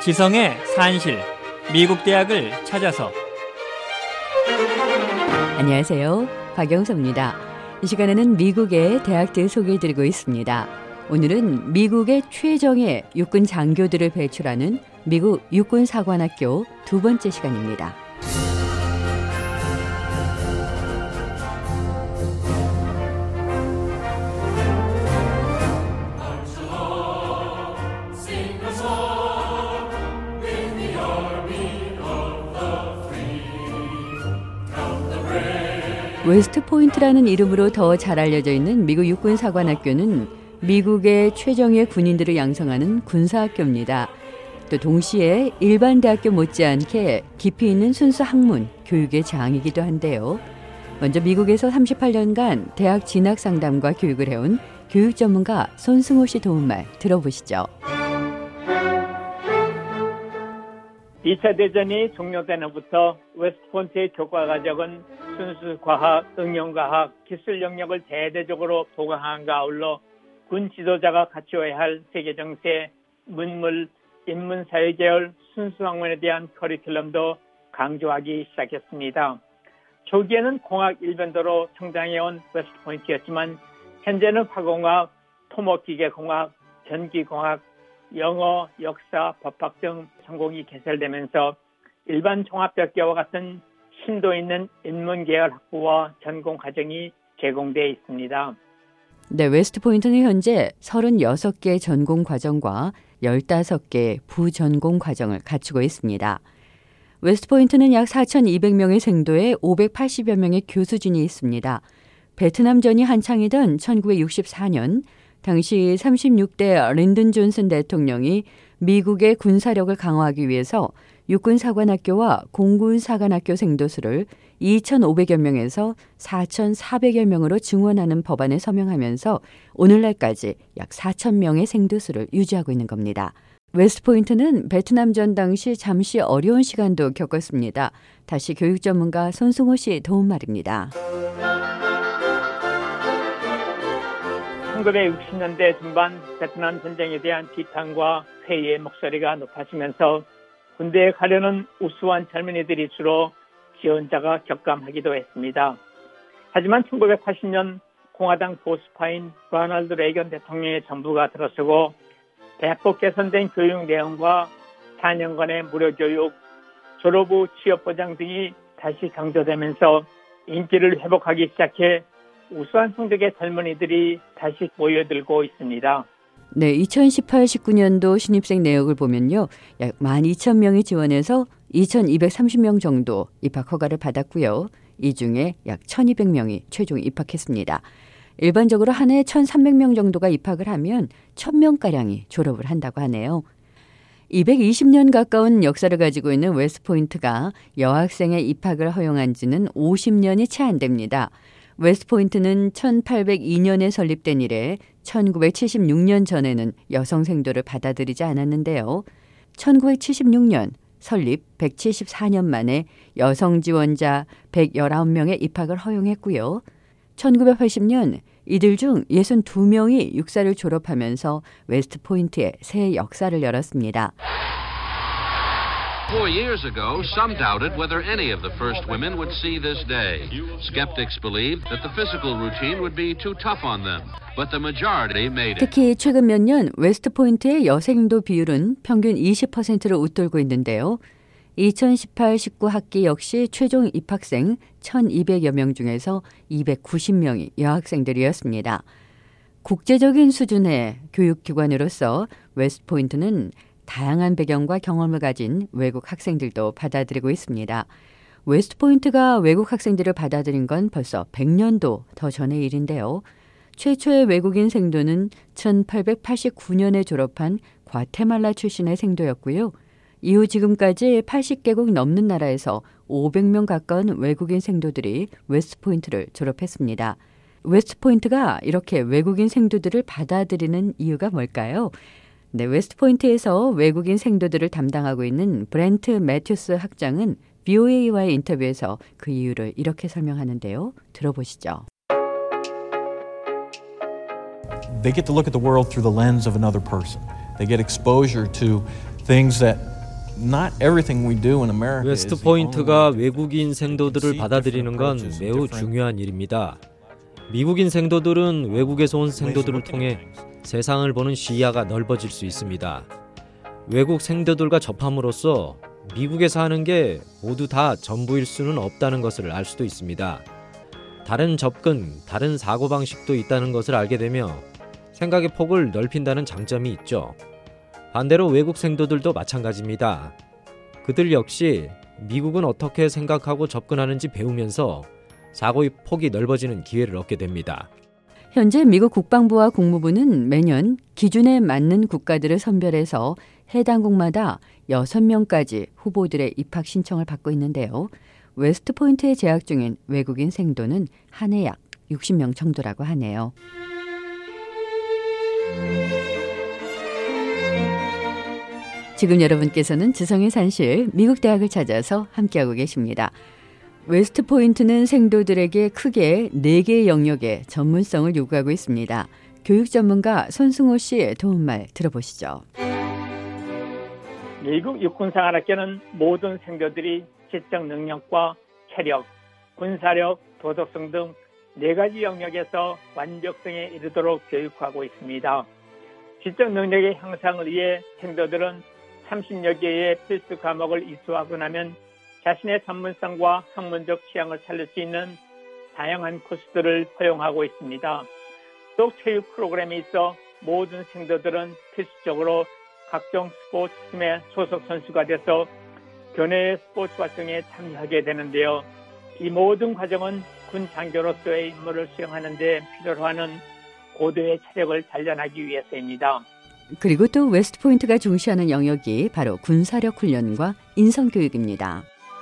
지성의 산실, 미국 대학을 찾아서. 안녕하세요. 박영서입니다. 이 시간에는 미국의 대학들 소개해드리고 있습니다. 오늘은 미국의 최정예 육군 장교들을 배출하는 미국 육군사관학교 두 번째 시간입니다. 웨스트포인트라는 이름으로 더 잘 알려져 있는 미국 육군사관학교는 미국의 최정예 군인들을 양성하는 군사학교입니다. 또 동시에 일반 대학교 못지않게 깊이 있는 순수 학문, 교육의 장이기도 한데요. 먼저 미국에서 38년간 대학 진학 상담과 교육을 해온 교육 전문가 손승호 씨 도움말 들어보시죠. 2차 대전이 종료된 후부터 웨스트포인트의 교과과정은 순수 과학, 응용과학, 기술 영역을 대대적으로 보강함과 아울러 군 지도자가 갖추어야 할 세계 정세, 문물, 인문사회 계열, 순수 학문에 대한 커리큘럼도 강조하기 시작했습니다. 초기에는 공학 일변도로 성장해온 웨스트포인트였지만 현재는 화공학, 토목기계공학, 전기공학, 영어, 역사, 법학 등 전공이 개설되면서 일반 종합학교와 같은 심도 있는 인문계열 학부와 전공 과정이 제공되어 있습니다. 네, 웨스트포인트는 현재 36개 전공 과정과 15개 부전공 과정을 갖추고 있습니다. 웨스트포인트는 약 4,200명의 생도에 580여 명의 교수진이 있습니다. 베트남전이 한창이던 1964년 당시 36대 린든 존슨 대통령이 미국의 군사력을 강화하기 위해서 육군사관학교와 공군사관학교 생도수를 2,500여 명에서 4,400여 명으로 증원하는 법안에 서명하면서 오늘날까지 약 4,000명의 생도수를 유지하고 있는 겁니다. 웨스트포인트는 베트남전 당시 잠시 어려운 시간도 겪었습니다. 다시 교육 전문가 손승호 씨 도움말입니다. 1960년대 중반 베트남 전쟁에 대한 비판과 회의의 목소리가 높아지면서 군대에 가려는 우수한 젊은이들이 주로 지원자가 격감하기도 했습니다. 하지만 1980년 공화당 보수파인 로널드 레이건 대통령의 정부가 들어서고 대폭 개선된 교육 내용과 4년간의 무료 교육, 졸업 후 취업 보장 등이 다시 강조되면서 인기를 회복하기 시작해 우수한 성적의 젊은이들이 다시 모여들고 있습니다. 네, 2018-19년도 신입생 내역을 보면요. 약 12,000명이 지원해서 2,230명 정도 입학 허가를 받았고요. 이 중에 약 1,200명이 최종 입학했습니다. 일반적으로 한 해 1,300명 정도가 입학을 하면 1,000명가량이 졸업을 한다고 하네요. 220년 가까운 역사를 가지고 있는 웨스트포인트가 여학생의 입학을 허용한 지는 50년이 채 안 됩니다. 웨스트포인트는 1802년에 설립된 이래 1976년 전에는 여성 생도를 받아들이지 않았는데요. 1976년 설립 174년 만에 여성 지원자 119명의 입학을 허용했고요. 1980년 이들 중 62명이 육사를 졸업하면서 웨스트포인트의 새 역사를 열었습니다. 4 years ago, some doubted whether any of the first women would see this day. Skeptics believed that the physical routine would be too tough on them, but the majority made it. 특히 최근 몇 년 웨스트포인트의 여생도 비율은 평균 20%를 웃돌고 있는데요. 2018-19 학기 역시 최종 입학생 1,200여 명 중에서 290명이 여학생들이었습니다. 국제적인 수준의 교육기관으로서 웨스트포인트는 다양한 배경과 경험을 가진 외국 학생들도 받아들이고 있습니다. 웨스트포인트가 외국 학생들을 받아들인 건 벌써 100년도 더 전의 일인데요. 최초의 외국인 생도는 1889년에 졸업한 과테말라 출신의 생도였고요. 이후 지금까지 80개국 넘는 나라에서 500명 가까운 외국인 생도들이 웨스트포인트를 졸업했습니다. 웨스트포인트가 이렇게 외국인 생도들을 받아들이는 이유가 뭘까요? 네, 웨스트포인트에서 외국인 생도들을 담당하고 있는 브렌트 매튜스 학장은 VOA와의 인터뷰에서 그 이유를 이렇게 설명하는데요. 들어보시죠. They get to look at the world through the lens of another person. They get exposure to things that 웨스트 포인트가 외국인 생도들을 받아들이는 건 매우 중요한 일입니다. 미국인 생도들은 외국에서 온 생도들을 통해 세상을 보는 시야가 넓어질 수 있습니다. 외국 생도들과 접함으로써 미국에서 하는 게 모두 다 전부일 수는 없다는 것을 알 수도 있습니다. 다른 접근, 다른 사고방식도 있다는 것을 알게 되며 생각의 폭을 넓힌다는 장점이 있죠. 반대로 외국 생도들도 마찬가지입니다. 그들 역시 미국은 어떻게 생각하고 접근하는지 배우면서 사고의 폭이 넓어지는 기회를 얻게 됩니다. 현재 미국 국방부와 국무부는 매년 기준에 맞는 국가들을 선별해서 해당 국마다 6명까지 후보들의 입학 신청을 받고 있는데요. 웨스트포인트에 재학 중인 외국인 생도는 한 해 약 60명 정도라고 하네요. 지금 여러분께서는 지성의 산실 미국 대학을 찾아서 함께하고 계십니다. 웨스트포인트는 생도들에게 크게 4개의 영역의 전문성을 요구하고 있습니다. 교육 전문가 손승호 씨의 도움말 들어보시죠. 미국 육군생활학교는 모든 생도들이 지적 능력과 체력, 군사력, 도덕성 등 4가지 영역에서 완벽성에 이르도록 교육하고 있습니다. 지적 능력의 향상을 위해 생도들은 30여 개의 필수 과목을 이수하고 나면 자신의 전문성과 학문적 취향을 살릴 수 있는 다양한 코스들을 허용하고 있습니다. 또 체육 프로그램이 있어 모든 생도들은 필수적으로 각종 스포츠 팀의 소속 선수가 돼서 교내의 스포츠 활동에 참여하게 되는데요. 이 모든 과정은 군 장교로서의 임무를 수행하는 데 필요로 하는 고도의 체력을 단련하기 위해서입니다. 그리고 또 웨스트포인트가 중시하는 영역이 바로 군사력 훈련과 인성교육입니다.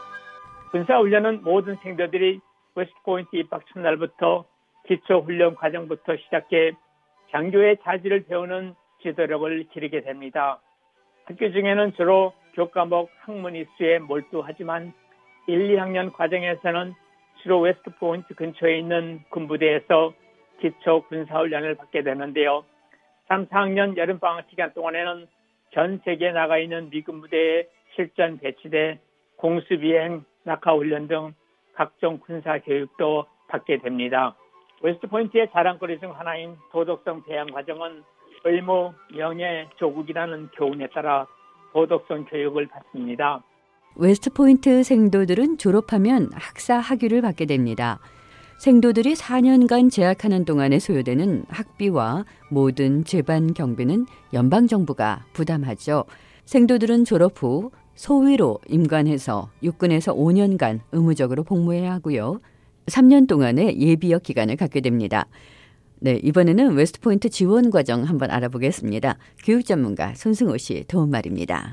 군사훈련은 모든 생도들이 웨스트포인트 입학 첫날부터 기초훈련 과정부터 시작해 장교의 자질을 배우는 지도력을 기르게 됩니다. 학교 중에는 주로 교과목 학문 이수에 몰두하지만 1, 2학년 과정에서는 주로 웨스트포인트 근처에 있는 군부대에서 기초 군사훈련을 받게 되는데요. 3, 4학년 여름방학 기간 동안에는 전 세계에 나가 있는 미군 부대에 실전 배치돼 공수비행, 낙하훈련 등 각종 군사교육도 받게 됩니다. 웨스트포인트의 자랑거리 중 하나인 도덕성 배양 과정은 의무, 명예, 조국이라는 교훈에 따라 도덕성 교육을 받습니다. 웨스트포인트 생도들은 졸업하면 학사 학위를 받게 됩니다. 생도들이 4년간 재학하는 동안에 소요되는 학비와 모든 집안 경비는 연방정부가 부담하죠. 생도들은 졸업 후 소위로 임관해서 육군에서 5년간 의무적으로 복무해야 하고요. 3년 동안의 예비역 기간을 갖게 됩니다. 네, 이번에는 웨스트포인트 지원 과정 한번 알아보겠습니다. 교육 전문가 손승호 씨 도움말입니다.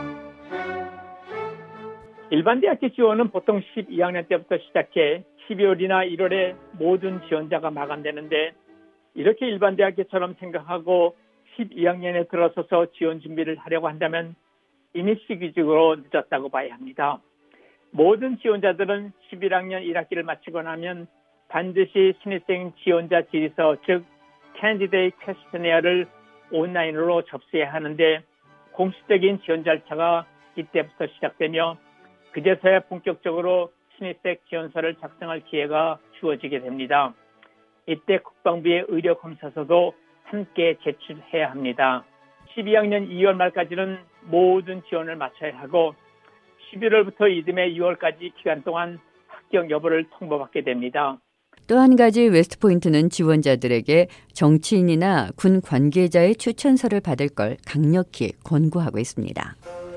일반 대학교 지원은 보통 12학년 때부터 시작해 12월이나 1월에 모든 지원자가 마감되는데 이렇게 일반 대학교처럼 생각하고 12학년에 들어서서 지원 준비를 하려고 한다면 이미 시기적으로 늦었다고 봐야 합니다. 모든 지원자들은 11학년 1학기를 마치고 나면 반드시 신입생 지원자 질의서 즉 캔디데이트 퀘스처네어를 온라인으로 접수해야 하는데 공식적인 지원 절차가 이때부터 시작되며 그제서야 본격적으로 신입생 지원서를 작성할 기회가 주어지게 됩니다. 이때 국방부의 의료검사서도 함께 제출해야 합니다. 12학년 2월 말까지는 모든 지원을 마쳐야 하고 11월부터 이듬해 6월까지 기간 동안 합격 여부를 통보받게 됩니다. 또 한 가지 웨스트포인트는 지원자들에게 정치인이나 군 관계자의 추천서를 받을 걸 강력히 권고하고 있습니다.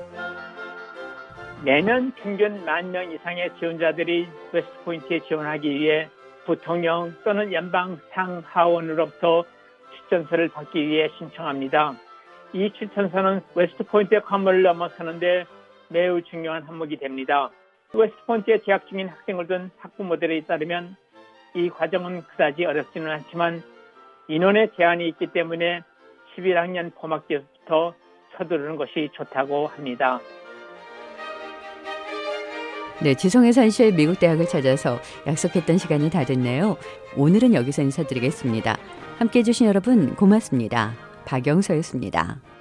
매년 평균 10,000명 이상의 지원자들이 웨스트포인트에 지원하기 위해 부통령 또는 연방 상하원으로부터 추천서를 받기 위해 신청합니다. 이 추천서는 웨스트포인트의 관문을 넘어서는데 매우 중요한 항목이 됩니다. 웨스트포인트에 재학 중인 학생을 둔 학부모들에 따르면 이 과정은 그다지 어렵지는 않지만 인원의 제한이 있기 때문에 11학년 봄학기부터 서두르는 것이 좋다고 합니다. 네, 지성의 산실 미국 대학을 찾아서 약속했던 시간이 다 됐네요. 오늘은 여기서 인사드리겠습니다. 함께해 주신 여러분 고맙습니다. 박영서였습니다.